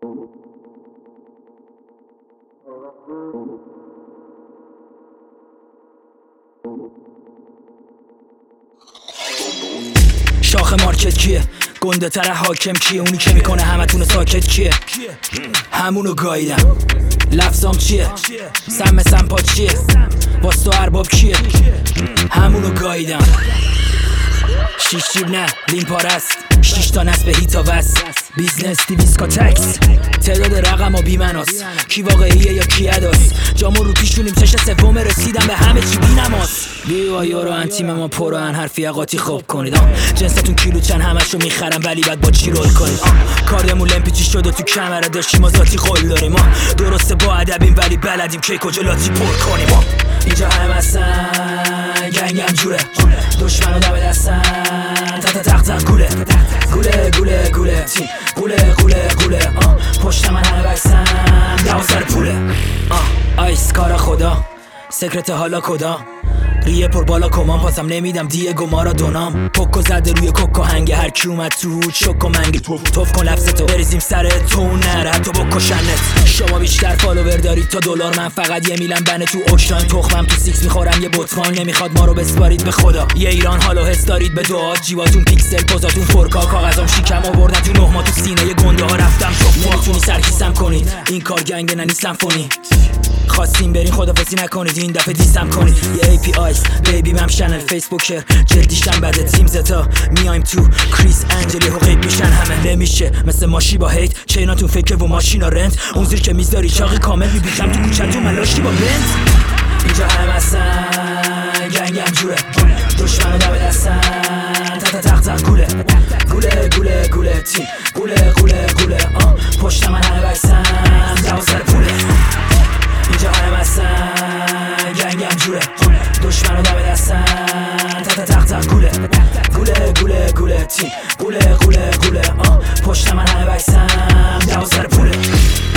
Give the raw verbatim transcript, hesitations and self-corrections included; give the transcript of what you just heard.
شاخ مارکت کیه؟ گنده تر حاکم کیه؟ اونی که میکنه همتون ساکت کیه؟ همونو گاییدم. لفظام چیه؟ سم سمپا چیه؟ واسه تو ارباب کیه؟ همونو گاییدم. شیش جیب نه لین پارست، شیش تا نصب هیتا وست، بیزنس دیویسکا تکس، تعداد رقم و بیمناس، کی واقعیه یا کی اداست، جامو رو پیشونیم چش سوم رسیدم به همه چی بی نماس. بیوا یارو انتیم ما پران حرفی اقاطی خوب کنید. جنستون کیلو چند همشو میخرم ولی بعد با چی رول کنید. کاردمون لمپیچی شده تو کمره داشتیم ما ذاتی قول داریم. درسته با ادبیم ولی بلدیم که کجا لاتی پر کنیم. اینجا همه هستن گنگم جوره، دشمنو دم دستن تحت تختن گوله گوله گوله گوله تیم گوله گوله گوله آه پشت من همه بکسن دوازده پوله. آه آیس کارا خدا سکرت حالا کدا ریه پر بالا کمان پاسم نمیدم دیگو مارا دونام پوکو زده روی کوکو هنگه هر کی اومد تو هود شک و منگ توف کن لفظتو بریزیم سر تو نره تو بکشنت. شما بیشتر فالوور دارید تا دلار، من فقط یه میلم بنه تو اوشتاین تخمم تو سیکس میخورم یه بوتفان نمیخواد ما رو بسپارید به خدا. یه ایران حالو حس دارید به دعا جیواتون پیکسل پوزاتون فورکا کاغذام شیکم آوردن تو نه ما تو سینه ی گنده ها رفتم شما نمیتونی سرکیسم کنید این کار گنگ ننی سمفونی خواستیم برین خدافظی نکنید این دفعه دیستم کنید. یه ای پی آیز بیبی مم شنل فیسبوکر جدیشم بده تیم زتا میایم تو کریس انجلی ها غیب میشن همه نمیشه مثل ماشی با هیت چیناتون فکر و ماشینا رنت اون زیر که میذاری چاقی کامل میبیشم تو کوچتون من لاشتی با بنت. اینجا همه هستن گنگم جوره، دشمنو دم دستن تحت تختن گوله گوله گوله گوله تیم گوله گوله گوله آه پشت من همه بکسن دوازده پوله. اینجا همه هستن گنگم جوره، دشمنو دم دستن تحت تختن گوله گوله گوله گوله تیم گوله گوله گوله آه پشت من همه بکسن دوازده پوله.